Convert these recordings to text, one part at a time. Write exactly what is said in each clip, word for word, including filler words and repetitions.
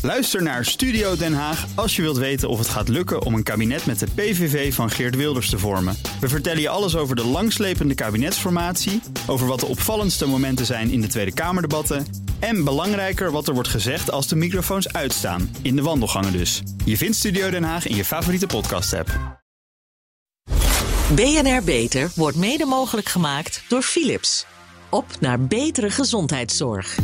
Luister naar Studio Den Haag als je wilt weten of het gaat lukken om een kabinet met de P V V van Geert Wilders te vormen. We vertellen je alles over de langslepende kabinetsformatie, over wat de opvallendste momenten zijn in de Tweede Kamerdebatten en belangrijker wat er wordt gezegd als de microfoons uitstaan, in de wandelgangen dus. Je vindt Studio Den Haag in je favoriete podcast-app. B N R Beter wordt mede mogelijk gemaakt door Philips. Op naar betere gezondheidszorg.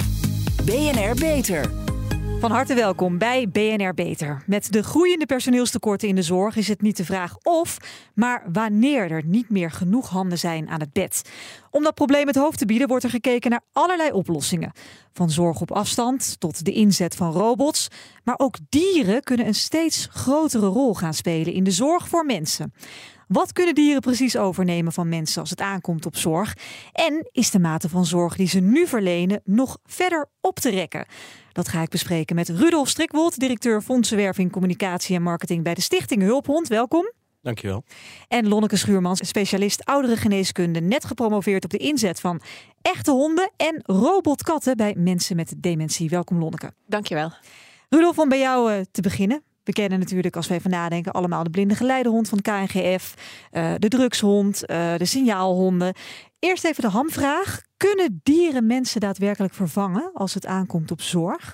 B N R Beter. Van harte welkom bij B N R Beter. Met de groeiende personeelstekorten in de zorg is het niet de vraag of, maar wanneer er niet meer genoeg handen zijn aan het bed. Om dat probleem het hoofd te bieden wordt er gekeken naar allerlei oplossingen. Van zorg op afstand tot de inzet van robots. Maar ook dieren kunnen een steeds grotere rol gaan spelen in de zorg voor mensen. Wat kunnen dieren precies overnemen van mensen als het aankomt op zorg? En is de mate van zorg die ze nu verlenen nog verder op te rekken? Dat ga ik bespreken met Rudolf Strikwold, directeur fondsenwerving, communicatie en marketing bij de Stichting Hulphond. Welkom. Dankjewel. En Lonneke Schuurmans, specialist ouderengeneeskunde, net gepromoveerd op de inzet van echte honden en robotkatten bij mensen met dementie. Welkom Lonneke. Dankjewel. Rudolf, om bij jou uh, te beginnen. We kennen natuurlijk, als wij even nadenken, allemaal de blinde geleidehond van K N G F, uh, de drugshond, uh, de signaalhonden. Eerst even de hamvraag. Kunnen dieren mensen daadwerkelijk vervangen als het aankomt op zorg?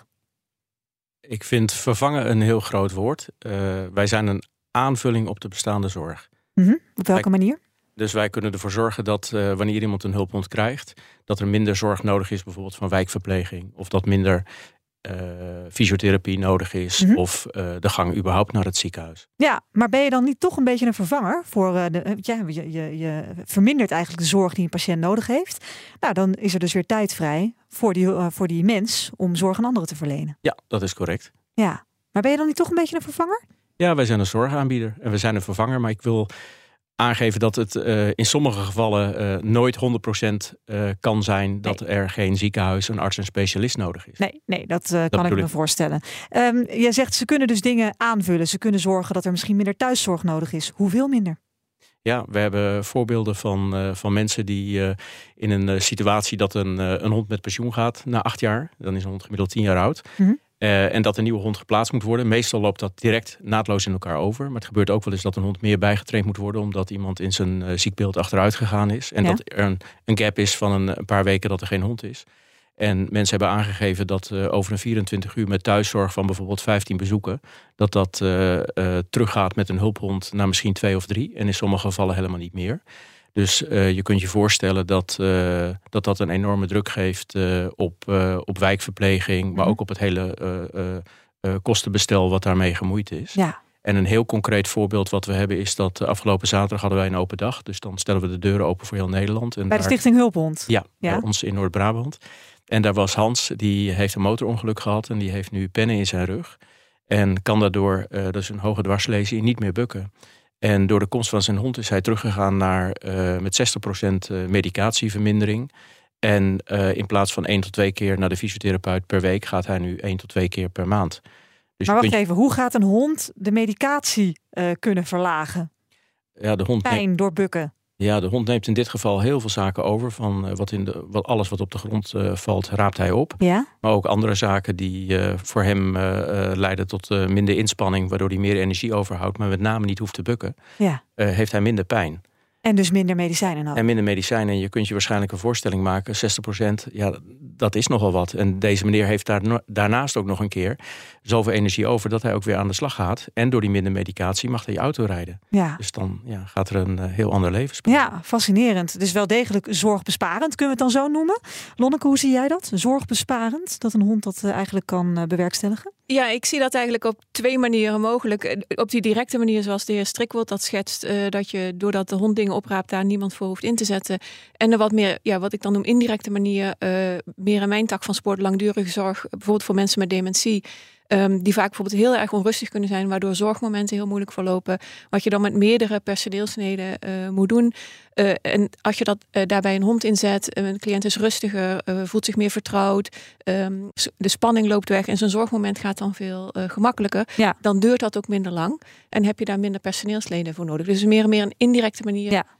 Ik vind vervangen een heel groot woord. Uh, wij zijn een aanvulling op de bestaande zorg. Mm-hmm. Op welke wij, manier? Dus wij kunnen ervoor zorgen dat uh, wanneer iemand een hulphond krijgt, dat er minder zorg nodig is, bijvoorbeeld van wijkverpleging. Of dat minder uh, fysiotherapie nodig is. Mm-hmm. Of uh, de gang überhaupt naar het ziekenhuis. Ja, maar ben je dan niet toch een beetje een vervanger voor uh, de, ja, je, je, je vermindert eigenlijk de zorg die een patiënt nodig heeft. Nou, dan is er dus weer tijd vrij voor die, uh, voor die mens om zorg aan anderen te verlenen. Ja, dat is correct. Ja, maar ben je dan niet toch een beetje een vervanger? Ja, wij zijn een zorgaanbieder en we zijn een vervanger, maar ik wil aangeven dat het uh, in sommige gevallen uh, nooit honderd procent uh, kan zijn dat nee. er geen ziekenhuis, een arts en specialist nodig is. Nee, nee dat, uh, dat kan ik me ik. voorstellen. Um, jij zegt ze kunnen dus dingen aanvullen. Ze kunnen zorgen dat er misschien minder thuiszorg nodig is. Hoeveel minder? Ja, we hebben voorbeelden van, uh, van mensen die uh, in een uh, situatie dat een, uh, een hond met pensioen gaat na acht jaar. Dan is een hond gemiddeld tien jaar oud. Mm-hmm. Uh, en dat een nieuwe hond geplaatst moet worden. Meestal loopt dat direct naadloos in elkaar over. Maar het gebeurt ook wel eens dat een hond meer bijgetraind moet worden, omdat iemand in zijn uh, ziekbeeld achteruit gegaan is. En ja. dat er een, een gap is van een, een paar weken dat er geen hond is. En mensen hebben aangegeven dat uh, over een vierentwintig uur met thuiszorg van bijvoorbeeld vijftien bezoeken, dat dat uh, uh, teruggaat met een hulphond naar misschien twee of drie. En in sommige gevallen helemaal niet meer. Dus uh, je kunt je voorstellen dat, uh, dat dat een enorme druk geeft uh, op, uh, op wijkverpleging, maar mm-hmm. ook op het hele uh, uh, uh, kostenbestel wat daarmee gemoeid is. Ja. En een heel concreet voorbeeld wat we hebben is dat uh, afgelopen zaterdag hadden wij een open dag. Dus dan stellen we de deuren open voor heel Nederland. En bij daar, de Stichting Hulphond? Ja, ja, bij ons in Noord-Brabant. En daar was Hans, die heeft een motorongeluk gehad en die heeft nu pennen in zijn rug. En kan daardoor, uh, dat is een hoge dwarslesie, niet meer bukken. En door de komst van zijn hond is hij teruggegaan naar uh, met zestig procent medicatievermindering. En uh, in plaats van één tot twee keer naar de fysiotherapeut per week gaat hij nu één tot twee keer per maand. Dus maar wacht je... even, hoe gaat een hond de medicatie uh, kunnen verlagen? Ja, de hond Pijn neemt... door bukken. Ja, de hond neemt in dit geval heel veel zaken over. Van uh, wat in de, wat, alles wat op de grond uh, valt, raapt hij op. Ja? Maar ook andere zaken die uh, voor hem uh, uh, leiden tot uh, minder inspanning, waardoor hij meer energie overhoudt, maar met name niet hoeft te bukken. Ja. Uh, heeft hij minder pijn. En dus minder medicijnen nodig. En minder medicijnen. En je kunt je waarschijnlijk een voorstelling maken. zestig procent, ja, dat is nogal wat. En deze meneer heeft daar no- daarnaast ook nog een keer zoveel energie over dat hij ook weer aan de slag gaat. En door die minder medicatie mag hij je auto rijden. Ja. Dus dan ja, gaat er een uh, heel ander leven spelen. Ja, fascinerend. Dus wel degelijk zorgbesparend, kunnen we het dan zo noemen. Lonneke, hoe zie jij dat? Zorgbesparend, dat een hond dat uh, eigenlijk kan uh, bewerkstelligen? Ja, ik zie dat eigenlijk op twee manieren mogelijk. Op die directe manier zoals de heer Strikwold dat schetst. Uh, dat je doordat de hond dingen opraapt daar niemand voor hoeft in te zetten. En de wat meer, ja, wat ik dan noem indirecte manier. Uh, meer in mijn tak van sport, langdurige zorg. Bijvoorbeeld voor mensen met dementie. Um, die vaak bijvoorbeeld heel erg onrustig kunnen zijn, waardoor zorgmomenten heel moeilijk verlopen. Wat je dan met meerdere personeelsleden uh, moet doen. Uh, en als je dat uh, daarbij een hond inzet, een cliënt is rustiger, uh, voelt zich meer vertrouwd. Um, de spanning loopt weg en zijn zorgmoment gaat dan veel uh, gemakkelijker. Ja. Dan duurt dat ook minder lang. En heb je daar minder personeelsleden voor nodig. Dus meer en meer een indirecte manier. Ja.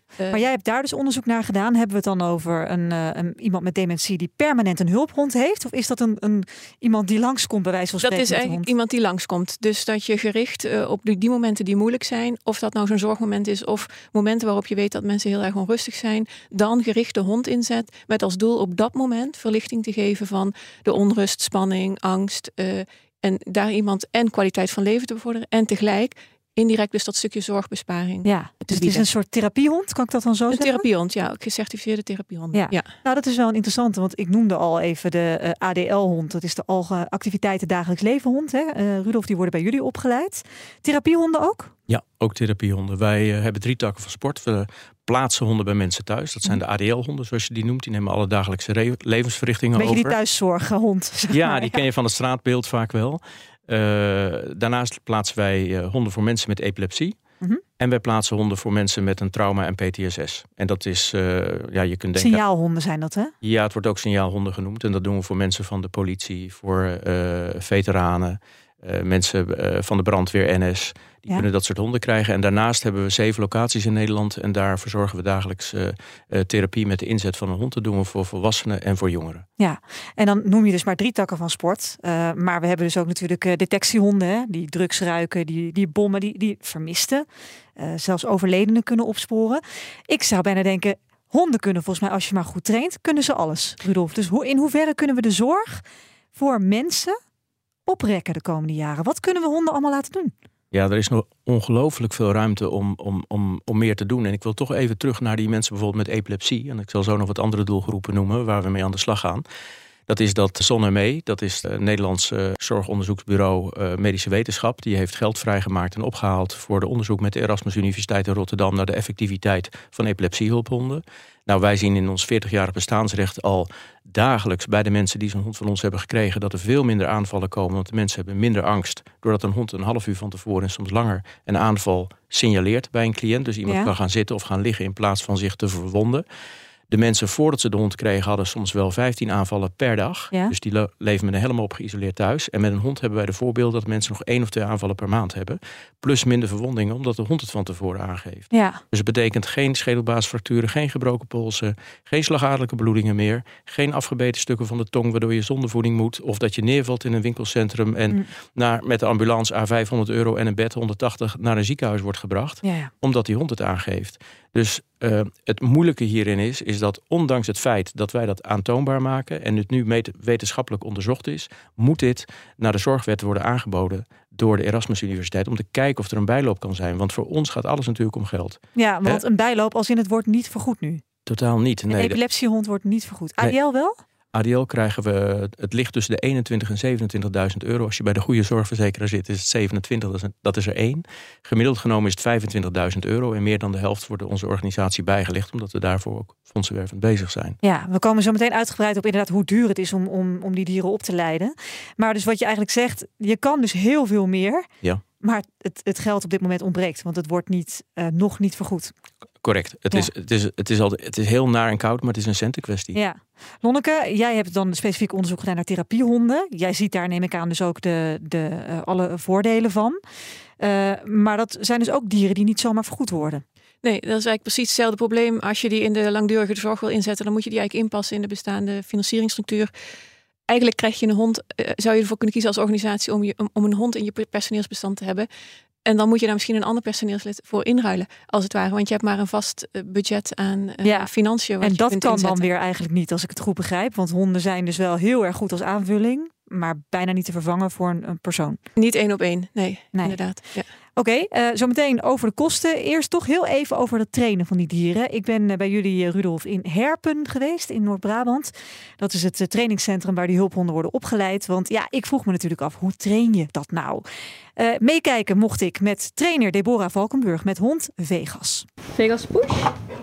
Uh, maar jij hebt daar dus onderzoek naar gedaan. Hebben we het dan over een, uh, een, iemand met dementie die permanent een hulphond heeft? Of is dat een, een, iemand die langskomt bij wijze van spreken? Dat is eigenlijk iemand die langskomt. Dus dat je gericht uh, op die, die momenten die moeilijk zijn, of dat nou zo'n zorgmoment is, of momenten waarop je weet dat mensen heel erg onrustig zijn, dan gericht de hond inzet met als doel op dat moment verlichting te geven van de onrust, spanning, angst. Uh, en daar iemand en kwaliteit van leven te bevorderen en tegelijk indirect dus dat stukje zorgbesparing. Ja, dus het is een soort therapiehond, kan ik dat dan zo een zeggen? Een therapiehond, ja. Gecertificeerde therapiehond. Ja. ja. Nou, dat is wel een interessante, want ik noemde al even de uh, A D L-hond. Dat is de Alge Activiteiten Dagelijks Leven hond. Hè? Uh, Rudolf, die worden bij jullie opgeleid. Therapiehonden ook? Ja, ook therapiehonden. Wij uh, hebben drie takken van sport. We plaatsen honden bij mensen thuis. Dat zijn de A D L-honden, zoals je die noemt. Die nemen alle dagelijkse re- levensverrichtingen over. Beetje die thuiszorghond. Zeg ja, maar, die ja. ken je van het straatbeeld vaak wel. Uh, daarnaast plaatsen wij uh, honden voor mensen met epilepsie. Mm-hmm. En wij plaatsen honden voor mensen met een trauma en P T S S. En dat is, uh, ja, je kunt denken... Signaalhonden zijn dat, hè? Ja, het wordt ook signaalhonden genoemd. En dat doen we voor mensen van de politie, voor uh, veteranen, uh, mensen uh, van de brandweer, N S. Die ja. kunnen dat soort honden krijgen. En daarnaast hebben we zeven locaties in Nederland. En daar verzorgen we dagelijks uh, uh, therapie met de inzet van een hond. Dat doen we voor volwassenen en voor jongeren. Ja, en dan noem je dus maar drie takken van sport. Uh, maar we hebben dus ook natuurlijk uh, detectiehonden. Hè? Die drugs ruiken, die, die bommen, die, die vermisten. Uh, zelfs overledenen kunnen opsporen. Ik zou bijna denken, honden kunnen volgens mij, als je maar goed traint, kunnen ze alles, Rudolf. Dus hoe, in hoeverre kunnen we de zorg voor mensen oprekken de komende jaren? Wat kunnen we honden allemaal laten doen? Ja, er is nog ongelooflijk veel ruimte om, om, om, om meer te doen. En ik wil toch even terug naar die mensen bijvoorbeeld met epilepsie. En ik zal zo nog wat andere doelgroepen noemen waar we mee aan de slag gaan. Dat is dat SONME, dat is het Nederlandse Zorgonderzoeksbureau uh, Medische Wetenschap. Die heeft geld vrijgemaakt en opgehaald voor de onderzoek met de Erasmus Universiteit in Rotterdam naar de effectiviteit van epilepsiehulphonden. Nou, wij zien in ons veertigjarig bestaansrecht al dagelijks bij de mensen die zo'n hond van ons hebben gekregen dat er veel minder aanvallen komen. Want de mensen hebben minder angst doordat een hond een half uur van tevoren en soms langer een aanval signaleert bij een cliënt. Dus iemand ja. kan gaan zitten of gaan liggen in plaats van zich te verwonden. De mensen voordat ze de hond kregen hadden soms wel vijftien aanvallen per dag. Ja. Dus die le- leven met een helemaal op geïsoleerd thuis. En met een hond hebben wij de voorbeeld dat mensen nog één of twee aanvallen per maand hebben. Plus minder verwondingen, omdat de hond het van tevoren aangeeft. Ja. Dus het betekent geen schedelbasisfracturen, geen gebroken polsen, geen slagadelijke bloedingen meer. Geen afgebeten stukken van de tong waardoor je zonder voeding moet. Of dat je neervalt in een winkelcentrum en mm. naar, met de ambulance à vijfhonderd euro en een bed honderdtachtig naar een ziekenhuis wordt gebracht. Ja, ja. Omdat die hond het aangeeft. Dus uh, het moeilijke hierin is, is dat ondanks het feit dat wij dat aantoonbaar maken en het nu met- wetenschappelijk onderzocht is, moet dit naar de zorgwet worden aangeboden door de Erasmus Universiteit om te kijken of er een bijloop kan zijn. Want voor ons gaat alles natuurlijk om geld. Ja, want He? een bijloop als in het wordt niet vergoed nu. Totaal niet. Nee, een epilepsiehond wordt niet vergoed. A D L nee. wel? A D L krijgen we, het ligt tussen de eenentwintig en zevenentwintigduizend euro. Als je bij de goede zorgverzekeraar zit, is het zevenentwintig, dat is, dat is er één. Gemiddeld genomen is het vijfentwintigduizend euro. En meer dan de helft wordt onze organisatie bijgelegd, omdat we daarvoor ook fondsenwervend bezig zijn. Ja, we komen zo meteen uitgebreid op inderdaad hoe duur het is om, om, om die dieren op te leiden. Maar dus wat je eigenlijk zegt, je kan dus heel veel meer. Ja. Maar het, het geld op dit moment ontbreekt, want het wordt niet, uh, nog niet vergoed. Correct. Het, ja. is, het, is, het, is altijd, het is heel naar en koud, maar het is een centenkwestie. Ja. Lonneke, jij hebt dan specifiek onderzoek gedaan naar therapiehonden. Jij ziet daar, neem ik aan, dus ook de, de, uh, alle voordelen van. Uh, maar dat zijn dus ook dieren die niet zomaar vergoed worden. Nee, dat is eigenlijk precies hetzelfde probleem. Als je die in de langdurige zorg wil inzetten, dan moet je die eigenlijk inpassen in de bestaande financieringsstructuur. Eigenlijk krijg je een hond, uh, zou je ervoor kunnen kiezen als organisatie om, je, om, om een hond in je personeelsbestand te hebben. En dan moet je daar misschien een ander personeelslid voor inruilen, als het ware. Want je hebt maar een vast budget aan uh, ja. financiën. En je dat kunt kan inzetten. dan weer eigenlijk niet, als ik het goed begrijp. Want honden zijn dus wel heel erg goed als aanvulling, maar bijna niet te vervangen voor een, een persoon. Niet één op één, nee, nee. inderdaad. Ja. Oké, okay, uh, zometeen over de kosten. Eerst toch heel even over het trainen van die dieren. Ik ben uh, bij jullie, uh, Rudolf, in Herpen geweest, in Noord-Brabant. Dat is het uh, trainingscentrum waar die hulphonden worden opgeleid. Want ja, ik vroeg me natuurlijk af, hoe train je dat nou? Uh, meekijken mocht ik met trainer Deborah Valkenburg met hond Vegas. Vegas push.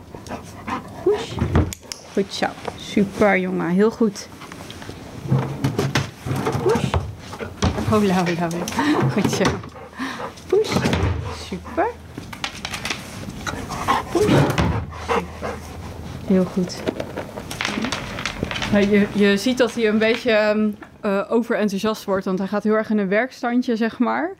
Push. Goed zo. Super, jongen. Heel goed. Push. Hola, hola, hola. Goed zo. Push. Super. Push. Super. Heel goed. Je, je ziet dat hij een beetje uh, overenthousiast wordt, want hij gaat heel erg in een werkstandje, zeg maar.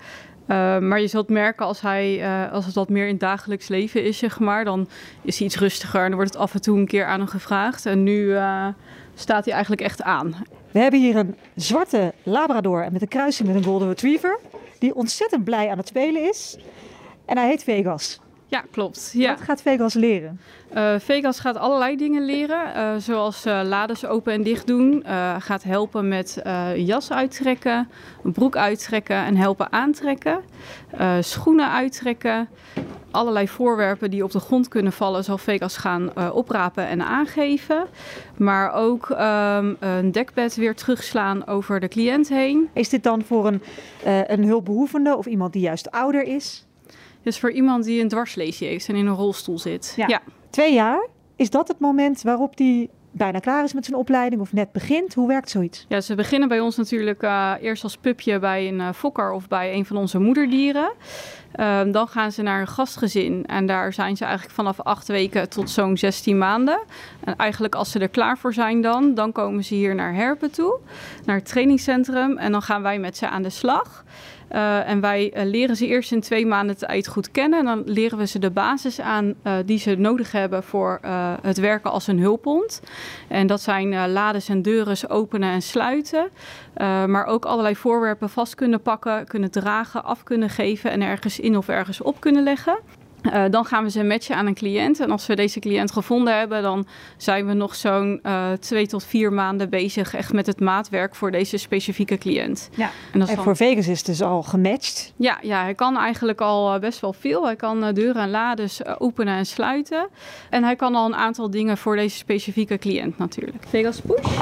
Uh, maar je zult merken als hij, uh, als het wat meer in het dagelijks leven is, zeg maar, dan is hij iets rustiger en dan wordt het af en toe een keer aan hem gevraagd. En nu uh, staat hij eigenlijk echt aan. We hebben hier een zwarte Labrador met een kruising met een Golden Retriever, die ontzettend blij aan het spelen is. En hij heet Vegas. Ja, klopt. Ja. Wat gaat Vegas leren? Uh, Vegas gaat allerlei dingen leren, uh, zoals uh, lades open en dicht doen. Uh, gaat helpen met uh, jas uittrekken, een broek uittrekken en helpen aantrekken. Uh, schoenen uittrekken. Allerlei voorwerpen die op de grond kunnen vallen zal Vegas gaan uh, oprapen en aangeven. Maar ook um, een dekbed weer terugslaan over de cliënt heen. Is dit dan voor een, uh, een hulpbehoevende of iemand die juist ouder is? Dus voor iemand die een dwarslesie heeft en in een rolstoel zit. Ja. Ja. Twee jaar, is dat het moment waarop die bijna klaar is met zijn opleiding of net begint? Hoe werkt zoiets? Ja, ze beginnen bij ons natuurlijk uh, eerst als pupje bij een uh, fokker of bij een van onze moederdieren. Uh, dan gaan ze naar een gastgezin en daar zijn ze eigenlijk vanaf acht weken tot zo'n zestien maanden. En eigenlijk als ze er klaar voor zijn dan, dan komen ze hier naar Herpen toe, naar het trainingscentrum en dan gaan wij met ze aan de slag. Uh, en wij uh, leren ze eerst in twee maanden tijd goed kennen. En dan leren we ze de basis aan uh, die ze nodig hebben voor uh, het werken als een hulphond. En dat zijn uh, lades en deuren openen en sluiten. Uh, maar ook allerlei voorwerpen vast kunnen pakken, kunnen dragen, af kunnen geven en ergens in of ergens op kunnen leggen. Uh, dan gaan we ze matchen aan een cliënt. En als we deze cliënt gevonden hebben, dan zijn we nog zo'n uh, twee tot vier maanden bezig echt met het maatwerk voor deze specifieke cliënt. Ja. En, dat en dan... voor Vegas is het dus al gematcht? Ja, ja, hij kan eigenlijk al uh, best wel veel. Hij kan uh, deuren en lades uh, openen en sluiten. En hij kan al een aantal dingen voor deze specifieke cliënt natuurlijk. Vegas, push.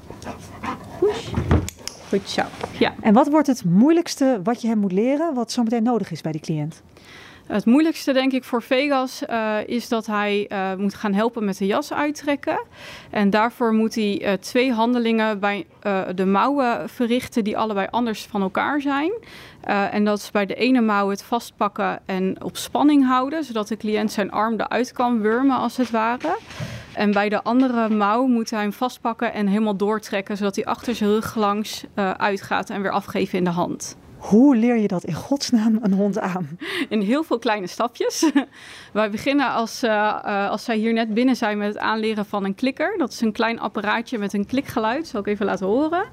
Push. Goed zo. Ja. En wat wordt het moeilijkste wat je hem moet leren, wat zometeen nodig is bij die cliënt? Het moeilijkste denk ik voor Vegas uh, is dat hij uh, moet gaan helpen met de jas uittrekken. En daarvoor moet hij uh, twee handelingen bij uh, de mouwen verrichten die allebei anders van elkaar zijn. Uh, en dat is bij de ene mouw het vastpakken en op spanning houden, zodat de cliënt zijn arm eruit kan wurmen als het ware. En bij de andere mouw moet hij hem vastpakken en helemaal doortrekken, zodat hij achter zijn rug langs uh, uitgaat en weer afgeven in de hand. Hoe leer je dat in godsnaam een hond aan? In heel veel kleine stapjes. Wij beginnen als, uh, uh, als zij hier net binnen zijn met het aanleren van een klikker. Dat is een klein apparaatje met een klikgeluid. Zal ik even laten horen.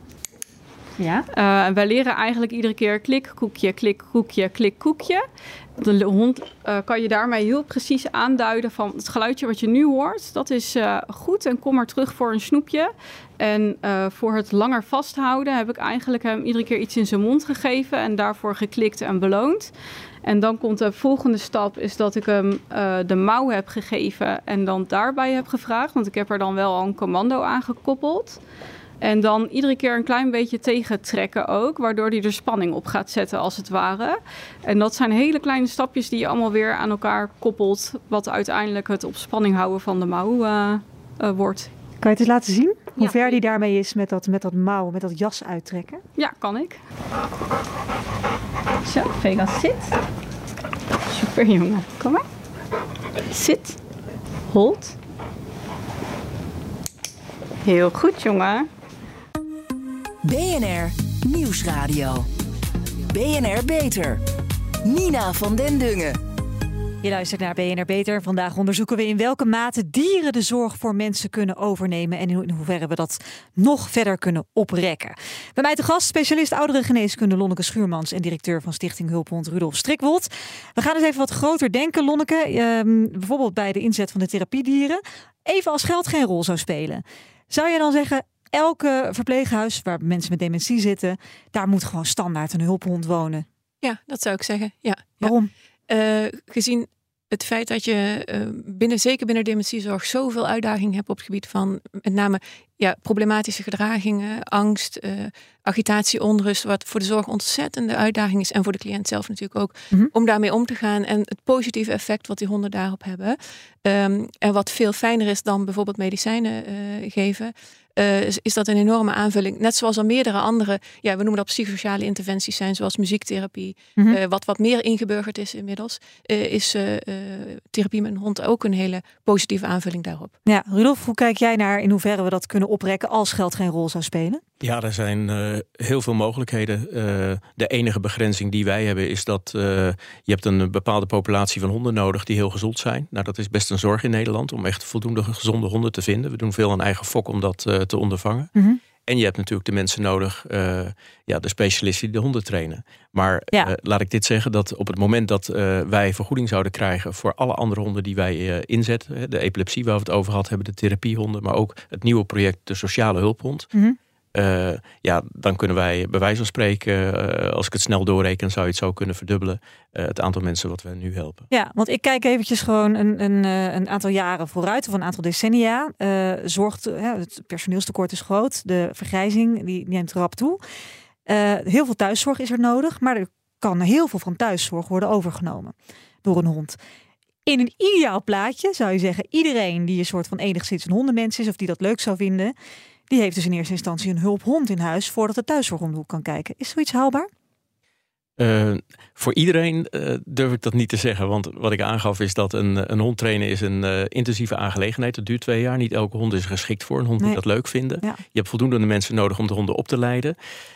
Ja. Uh, en wij leren eigenlijk iedere keer klik, koekje, klik, koekje, klik, koekje. De hond uh, kan je daarmee heel precies aanduiden van het geluidje wat je nu hoort. Dat is uh, goed en kom maar terug voor een snoepje. En uh, voor het langer vasthouden heb ik eigenlijk hem iedere keer iets in zijn mond gegeven. En daarvoor geklikt en beloond. En dan komt de volgende stap is dat ik hem uh, de mouw heb gegeven. En dan daarbij heb gevraagd. Want ik heb er dan wel al een commando aan gekoppeld. En dan iedere keer een klein beetje tegentrekken ook, waardoor hij er spanning op gaat zetten als het ware. En dat zijn hele kleine stapjes die je allemaal weer aan elkaar koppelt, wat uiteindelijk het op spanning houden van de mouw uh, uh, wordt. Kan je het eens laten zien? Hoe Ja. ver die daarmee is met dat, met dat mouw, met dat jas uittrekken? Ja, kan ik. Zo, Vegas zit. Super jongen. Kom maar. Zit. Hold. Heel goed jongen. B N R Nieuwsradio. B N R Beter. Nina van den Dungen. Je luistert naar B N R Beter. Vandaag onderzoeken we in welke mate dieren de zorg voor mensen kunnen overnemen en in hoeverre we dat nog verder kunnen oprekken. Bij mij te gast specialist ouderengeneeskunde Lonneke Schuurmans en directeur van Stichting Hulphond Rudolf Strikwold. We gaan eens even wat groter denken, Lonneke. Um, bijvoorbeeld bij de inzet van de therapiedieren. Even als geld geen rol zou spelen. Zou je dan zeggen, elke verpleeghuis waar mensen met dementie zitten, daar moet gewoon standaard een hulphond wonen? Ja, dat zou ik zeggen. Ja. Waarom? Ja. Uh, gezien het feit dat je uh, binnen, zeker binnen dementiezorg zoveel uitdagingen hebt op het gebied van met name ja, problematische gedragingen, angst, uh, agitatie, onrust, wat voor de zorg ontzettende uitdaging is en voor de cliënt zelf natuurlijk ook, mm-hmm. om daarmee om te gaan en het positieve effect wat die honden daarop hebben. Um, en wat veel fijner is dan bijvoorbeeld medicijnen uh, geven. uh, is, is dat een enorme aanvulling. Net zoals er meerdere andere, ja, we noemen dat psychosociale interventies zijn, zoals muziektherapie. Mm-hmm. Uh, wat wat meer ingeburgerd is inmiddels, uh, is uh, uh, therapie met een hond ook een hele positieve aanvulling daarop. Ja, Rudolf, hoe kijk jij naar in hoeverre we dat kunnen oprekken als geld geen rol zou spelen? Ja, er zijn uh, heel veel mogelijkheden. Uh, de enige begrenzing die wij hebben is dat uh, je hebt een bepaalde populatie van honden nodig die heel gezond zijn. Nou, dat is best een zorg in Nederland om echt voldoende gezonde honden te vinden. We doen veel aan eigen fok om dat uh, te ondervangen. Mm-hmm. En je hebt natuurlijk de mensen nodig, uh, ja, de specialisten die de honden trainen. Maar ja. uh, laat ik dit zeggen, dat op het moment dat uh, wij vergoeding zouden krijgen voor alle andere honden die wij uh, inzetten, de epilepsie waar we het over gehad hebben, de therapiehonden, maar ook het nieuwe project, de sociale hulphond. Mm-hmm. Uh, ja, dan kunnen wij bij wijze van spreken, uh, als ik het snel doorreken, zou je het zo kunnen verdubbelen. Uh, het aantal mensen wat we nu helpen. Ja, want ik kijk eventjes gewoon een, een, een aantal jaren vooruit, of een aantal decennia. Uh, zorgt, uh, het personeelstekort is groot, de vergrijzing die neemt rap toe. Uh, heel veel thuiszorg is er nodig, maar er kan heel veel van thuiszorg worden overgenomen door een hond. In een ideaal plaatje zou je zeggen, iedereen die een soort van enigszins een hondenmens is of die dat leuk zou vinden, die heeft dus in eerste instantie een hulphond in huis voordat de thuiszorg om de hoek kan kijken. Is zoiets haalbaar? Uh, voor iedereen uh, durf ik dat niet te zeggen. Want wat ik aangaf is dat een, een hond trainen is een uh, intensieve aangelegenheid. Dat duurt twee jaar. Niet elke hond is geschikt voor. Een hond nee. moet dat leuk vinden. Ja. Je hebt voldoende mensen nodig om de honden op te leiden.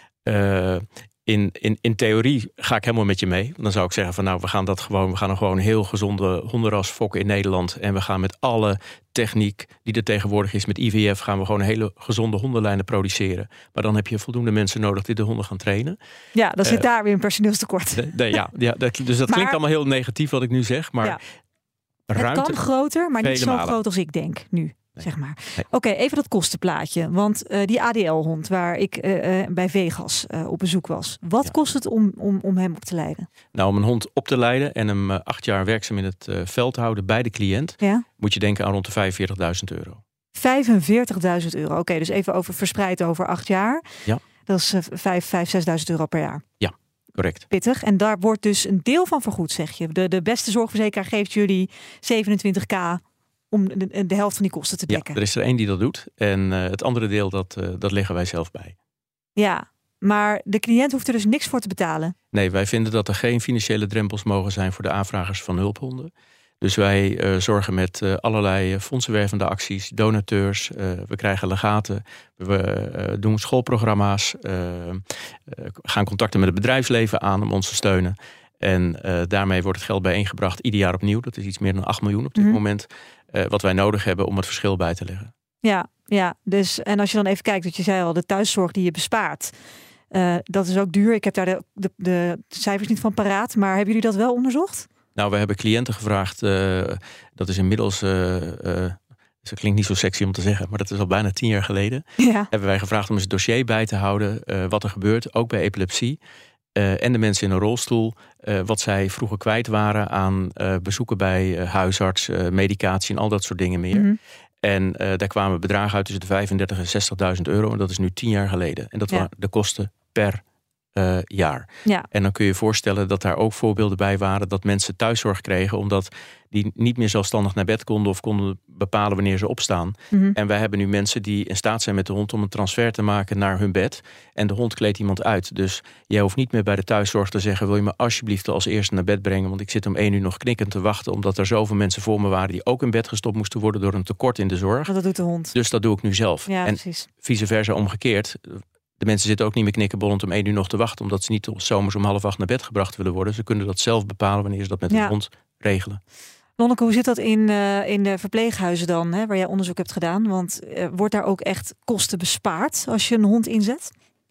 Uh, In, in, in theorie ga ik helemaal met je mee. Dan zou ik zeggen van nou, we gaan dat gewoon, we gaan een gewoon heel gezonde hondenras fokken in Nederland. En we gaan met alle techniek die er tegenwoordig is, met I V F, gaan we gewoon hele gezonde hondenlijnen produceren. Maar dan heb je voldoende mensen nodig die de honden gaan trainen. Ja, dan zit uh, daar weer een personeelstekort. De, de, ja, ja, dat, dus dat maar, klinkt allemaal heel negatief wat ik nu zeg. Maar ja, ruimte, het kan groter, maar niet zo malen. groot als ik denk nu. Nee. Zeg maar. Nee. Oké, okay, even dat kostenplaatje. Want uh, die A D L-hond waar ik uh, uh, bij Vegas uh, op bezoek was. Wat ja. kost het om, om, om hem op te leiden? Nou, om een hond op te leiden en hem uh, acht jaar werkzaam in het uh, veld te houden bij de cliënt, ja? moet je denken aan rond de vijfenveertigduizend euro. vijfenveertigduizend euro. Oké, okay, dus even over verspreid over acht jaar. Ja. Dat is uh, vijf, vijf, zesduizend euro per jaar. Ja. Correct. Pittig. En daar wordt dus een deel van vergoed, zeg je. De, de beste zorgverzekeraar geeft jullie zevenentwintig k om de, de helft van die kosten te dekken. Ja, er is er één die dat doet. En uh, het andere deel, dat, uh, dat leggen wij zelf bij. Ja, maar de cliënt hoeft er dus niks voor te betalen. Nee, wij vinden dat er geen financiële drempels mogen zijn voor de aanvragers van hulphonden. Dus wij uh, zorgen met uh, allerlei fondsenwervende acties, donateurs. Uh, we krijgen legaten. We uh, doen schoolprogramma's. Uh, uh, gaan contacten met het bedrijfsleven aan om ons te steunen. En uh, daarmee wordt het geld bijeengebracht ieder jaar opnieuw. Dat is iets meer dan acht miljoen op dit mm-hmm. moment. Uh, wat wij nodig hebben om het verschil bij te leggen. Ja, ja, dus en als je dan even kijkt, wat je zei al, de thuiszorg die je bespaart. Uh, dat is ook duur. Ik heb daar de, de, de cijfers niet van paraat. Maar hebben jullie dat wel onderzocht? Nou, we hebben cliënten gevraagd. Uh, dat is inmiddels... Uh, uh, dus dat klinkt niet zo sexy om te zeggen, maar dat is al bijna tien jaar geleden. Ja. Hebben wij gevraagd om eens het dossier bij te houden. Uh, wat er gebeurt, ook bij epilepsie. Uh, en de mensen in een rolstoel, uh, wat zij vroeger kwijt waren aan uh, bezoeken bij uh, huisarts, uh, medicatie en al dat soort dingen meer. Mm-hmm. En uh, daar kwamen bedragen uit tussen de vijfendertig en zestigduizend euro. En dat is nu tien jaar geleden. En dat ja. waren de kosten per uh, jaar. Ja. En dan kun je je voorstellen dat daar ook voorbeelden bij waren dat mensen thuiszorg kregen, omdat die niet meer zelfstandig naar bed konden of konden bepalen wanneer ze opstaan. Mm-hmm. En wij hebben nu mensen die in staat zijn met de hond om een transfer te maken naar hun bed. En de hond kleedt iemand uit. Dus jij hoeft niet meer bij de thuiszorg te zeggen, wil je me alsjeblieft als eerste naar bed brengen, want ik zit om één uur nog knikkend te wachten, omdat er zoveel mensen voor me waren die ook in bed gestopt moesten worden door een tekort in de zorg. Dat doet de hond. Dus dat doe ik nu zelf. Ja, en precies. Vice versa omgekeerd. De mensen zitten ook niet meer knikkenbollend om één uur nog te wachten, omdat ze niet zomers om half acht naar bed gebracht willen worden. Ze kunnen dat zelf bepalen wanneer ze dat met ja. de hond regelen. Lonneke, hoe zit dat in, uh, in de verpleeghuizen dan, hè, waar jij onderzoek hebt gedaan? Want uh, wordt daar ook echt kosten bespaard als je een hond inzet?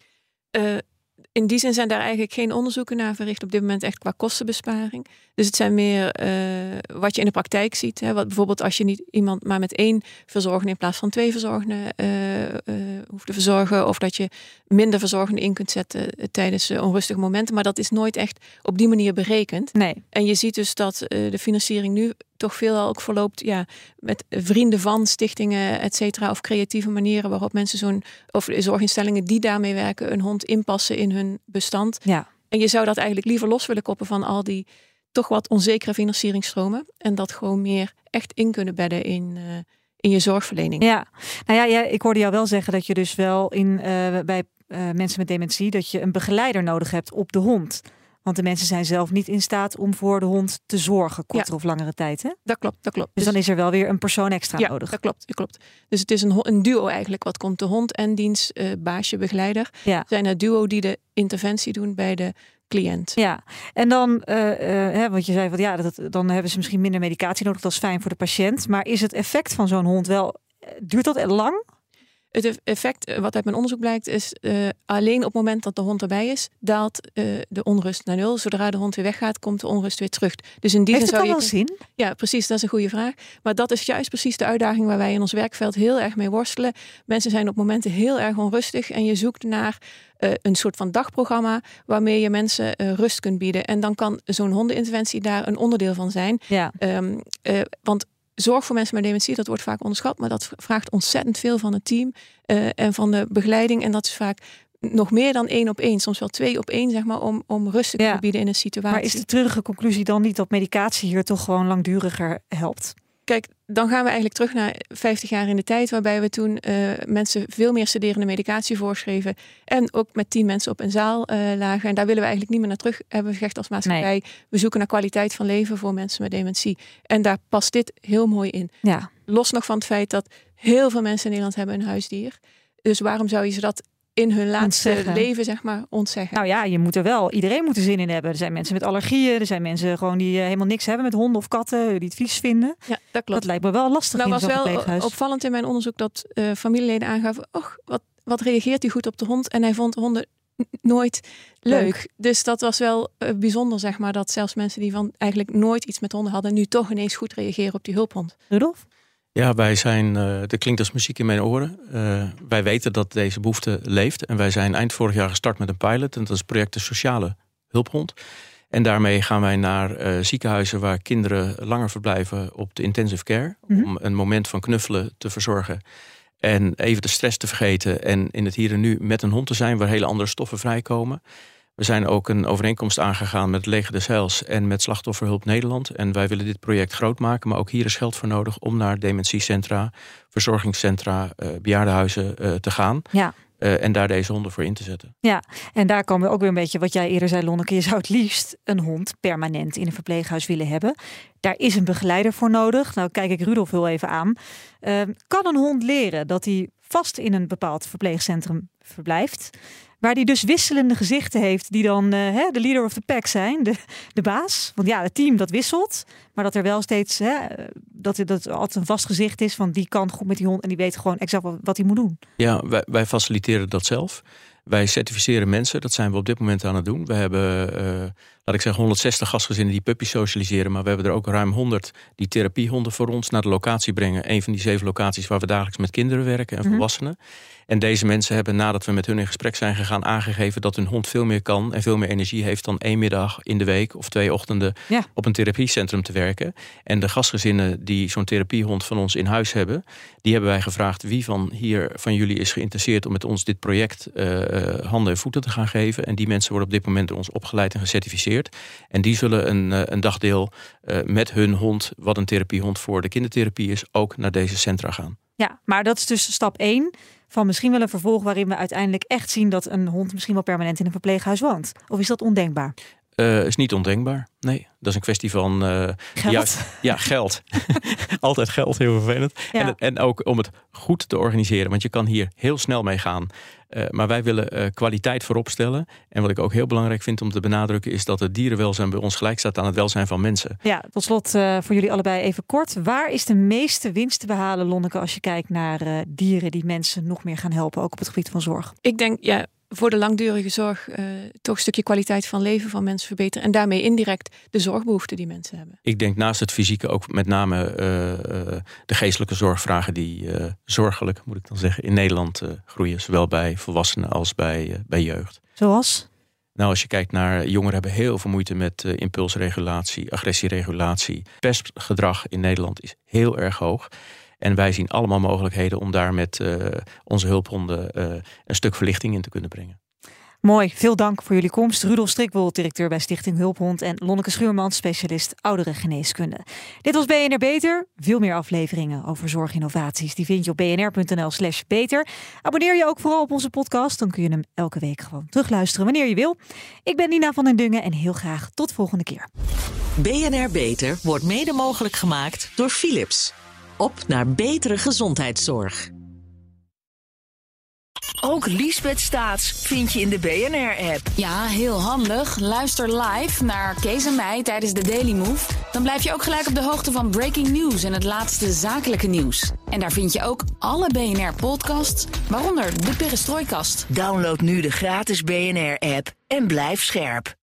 Uh, in die zin zijn daar eigenlijk geen onderzoeken naar verricht op dit moment echt qua kostenbesparing. Dus het zijn meer uh, wat je in de praktijk ziet. Hè, wat bijvoorbeeld als je niet iemand maar met één verzorgende in plaats van twee verzorgenden uh, uh, hoeft te verzorgen. Of dat je minder verzorgenden in kunt zetten uh, tijdens uh, onrustige momenten. Maar dat is nooit echt op die manier berekend. Nee. En je ziet dus dat uh, de financiering nu toch veelal ook verloopt ja, met vrienden van stichtingen, et cetera, of creatieve manieren waarop mensen zo'n, of zorginstellingen die daarmee werken, een hond inpassen in hun bestand. Ja. En je zou dat eigenlijk liever los willen koppen van al die toch wat onzekere financieringstromen. En dat gewoon meer echt in kunnen bedden in, uh, in je zorgverlening. Ja, nou ja, ja, ik hoorde jou wel zeggen dat je dus wel in uh, bij uh, mensen met dementie dat je een begeleider nodig hebt op de hond. Want de mensen zijn zelf niet in staat om voor de hond te zorgen, kortere ja. of langere tijd. Hè? Dat klopt, dat klopt. Dus, dus dan is er wel weer een persoon extra ja, nodig. dat klopt, dat klopt. Dus het is een, een duo eigenlijk. Wat komt de hond en diens uh, baasje, begeleider. Ja. Zijn het duo die de interventie doen bij de cliënt. Ja, en dan, uh, uh, hè, want je zei van ja, dat, dan hebben ze misschien minder medicatie nodig. Dat is fijn voor de patiënt. Maar is het effect van zo'n hond wel, duurt dat lang? Het effect, wat uit mijn onderzoek blijkt, is uh, alleen op het moment dat de hond erbij is, daalt uh, de onrust naar nul. Zodra de hond weer weggaat, komt de onrust weer terug. Dus in die Heeft zin het zou dan je... wel zin? Ja, precies, dat is een goede vraag. Maar dat is juist precies de uitdaging waar wij in ons werkveld heel erg mee worstelen. Mensen zijn op momenten heel erg onrustig en je zoekt naar uh, een soort van dagprogramma waarmee je mensen uh, rust kunt bieden. En dan kan zo'n hondeninterventie daar een onderdeel van zijn. Ja. Um, uh, want zorg voor mensen met dementie, dat wordt vaak onderschat, maar dat vraagt ontzettend veel van het team uh, en van de begeleiding. En dat is vaak nog meer dan één op één, soms wel twee op één, zeg maar, om, om rust te kunnen ja. bieden in een situatie. Maar is de treurige conclusie dan niet dat medicatie hier toch gewoon langduriger helpt? Kijk, dan gaan we eigenlijk terug naar vijftig jaar in de tijd, waarbij we toen uh, mensen veel meer sederende medicatie voorschreven en ook met tien mensen op een zaal uh, lagen. En daar willen we eigenlijk niet meer naar terug, hebben we gezegd als maatschappij. Nee. We zoeken naar kwaliteit van leven voor mensen met dementie. En daar past dit heel mooi in. Ja. Los nog van het feit dat heel veel mensen in Nederland hebben een huisdier. Dus waarom zou je ze dat in hun laatste ontzeggen. leven, zeg maar, ontzeggen? Nou ja, je moet er wel, iedereen moet er zin in hebben. Er zijn mensen met allergieën, er zijn mensen gewoon die uh, helemaal niks hebben met honden of katten, die het vies vinden. Ja, dat klopt. Dat lijkt me wel lastig nou, in zo'n verpleeghuis. Was wel opvallend in mijn onderzoek dat uh, familieleden aangaven, och, wat, wat reageert u goed op de hond? En hij vond honden n- nooit leuk. leuk. Dus dat was wel uh, bijzonder, zeg maar, dat zelfs mensen die van eigenlijk nooit iets met honden hadden, nu toch ineens goed reageren op die hulphond. Rudolf? Ja, wij zijn, uh, dat klinkt als muziek in mijn oren. Uh, wij weten dat deze behoefte leeft. En wij zijn eind vorig jaar gestart met een pilot. En dat is het project de sociale hulphond. En daarmee gaan wij naar uh, ziekenhuizen waar kinderen langer verblijven op de intensive care. Mm-hmm. Om een moment van knuffelen te verzorgen. En even de stress te vergeten. En in het hier en nu met een hond te zijn waar hele andere stoffen vrijkomen. We zijn ook een overeenkomst aangegaan met het Leger des Heils en met Slachtofferhulp Nederland. En wij willen dit project groot maken, maar ook hier is geld voor nodig om naar dementiecentra, verzorgingscentra, uh, bejaardenhuizen uh, te gaan. Ja. Uh, en daar deze honden voor in te zetten. Ja, en daar komen we ook weer een beetje wat jij eerder zei, Lonneke. Je zou het liefst een hond permanent in een verpleeghuis willen hebben. Daar is een begeleider voor nodig. Nou kijk ik Rudolf heel even aan. Uh, kan een hond leren dat hij vast in een bepaald verpleegcentrum verblijft, waar die dus wisselende gezichten heeft die dan uh, de leader of the pack zijn, de, de baas. Want ja, het team dat wisselt, maar dat er wel steeds hè, dat het altijd een vast gezicht is van die kan goed met die hond en die weet gewoon exact wat, wat hij moet doen. Ja, wij, wij faciliteren dat zelf. Wij certificeren mensen, dat zijn we op dit moment aan het doen. We hebben, uh, laat ik zeggen, honderdzestig gastgezinnen die puppies socialiseren, maar we hebben er ook ruim honderd die therapiehonden voor ons naar de locatie brengen. Een van die zeven locaties waar we dagelijks met kinderen werken en mm-hmm. volwassenen. En deze mensen hebben, nadat we met hun in gesprek zijn gegaan, aangegeven dat hun hond veel meer kan en veel meer energie heeft dan één middag in de week of twee ochtenden ja. op een therapiecentrum te werken. En de gastgezinnen die zo'n therapiehond van ons in huis hebben, die hebben wij gevraagd wie van hier van jullie is geïnteresseerd om met ons dit project uh, handen en voeten te gaan geven. En die mensen worden op dit moment door ons opgeleid en gecertificeerd. En die zullen een, uh, een dagdeel uh, met hun hond, wat een therapiehond voor de kindertherapie is, ook naar deze centra gaan. Ja, maar dat is dus stap één van misschien wel een vervolg waarin we uiteindelijk echt zien dat een hond misschien wel permanent in een verpleeghuis woont. Of is dat ondenkbaar? Uh, is niet ondenkbaar. Nee, dat is een kwestie van uh, geld. Juist, ja, geld. Altijd geld, heel vervelend. Ja. En, en ook om het goed te organiseren, want je kan hier heel snel mee gaan. Uh, maar wij willen uh, kwaliteit voorop stellen. En wat ik ook heel belangrijk vind om te benadrukken is dat het dierenwelzijn bij ons gelijk staat aan het welzijn van mensen. Ja, tot slot uh, voor jullie allebei even kort. Waar is de meeste winst te behalen, Lonneke, als je kijkt naar uh, dieren die mensen nog meer gaan helpen, ook op het gebied van zorg? Ik denk, ja, voor de langdurige zorg uh, toch een stukje kwaliteit van leven van mensen verbeteren. En daarmee indirect de zorgbehoeften die mensen hebben. Ik denk naast het fysieke ook met name uh, uh, de geestelijke zorgvragen die uh, zorgelijk, moet ik dan zeggen, in Nederland uh, groeien. Zowel bij volwassenen als bij, uh, bij jeugd. Zoals? Nou, als je kijkt naar jongeren hebben heel veel moeite met uh, impulsregulatie, agressieregulatie. Pestgedrag in Nederland is heel erg hoog. En wij zien allemaal mogelijkheden om daar met uh, onze hulphonden uh, een stuk verlichting in te kunnen brengen. Mooi, veel dank voor jullie komst. Rudolf Strikwold, directeur bij Stichting Hulphond en Lonneke Schuurmans, specialist ouderengeneeskunde. Dit was B N R Beter. Veel meer afleveringen over zorginnovaties die vind je op bnr.nl slash beter. Abonneer je ook vooral op onze podcast, dan kun je hem elke week gewoon terugluisteren wanneer je wil. Ik ben Nina van den Dungen en heel graag tot de volgende keer. B N R Beter wordt mede mogelijk gemaakt door Philips. Op naar betere gezondheidszorg. Ook Liesbeth Staats vind je in de B N R-app. Ja, heel handig. Luister live naar Kees en mij tijdens de Daily Move. Dan blijf je ook gelijk op de hoogte van breaking news en het laatste zakelijke nieuws. En daar vind je ook alle B N R-podcasts, waaronder de Perestrooikast. Download nu de gratis B N R-app en blijf scherp.